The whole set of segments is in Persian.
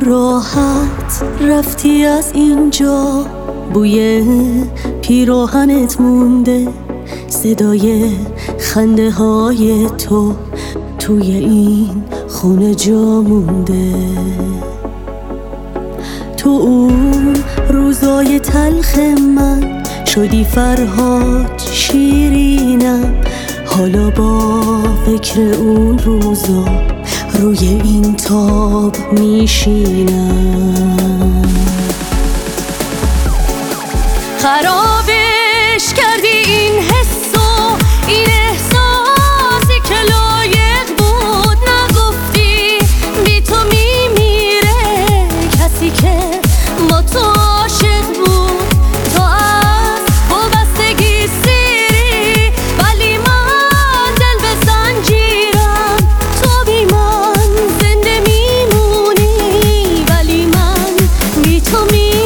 راحت رفتی از اینجا، بوی پیراهنت مونده، صدای خنده های تو توی این خونه جا مونده. تو اون روزای تلخ من شدی فرهاد شیرینم، حالا با فکر اون روزا روی این تاب میشینم. خرابش کردی این حس و این احساسی که لایق بود، نگفتی بی تو میمیره کسی که با تو عاشق بود. تو از وابستگی سیری ولی من دل به زنجیرم، تو بی من زنده میمونی ولی من بی تو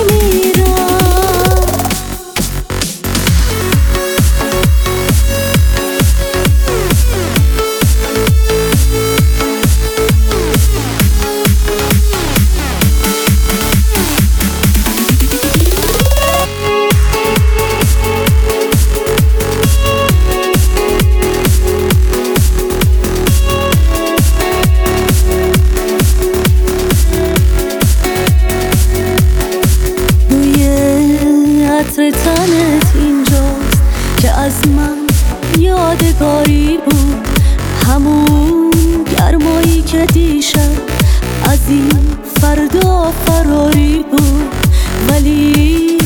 عطر تنت اینجاست که از من یادگاری بود، همون گرمایی که دیشب از این فردا فراری بود. ولی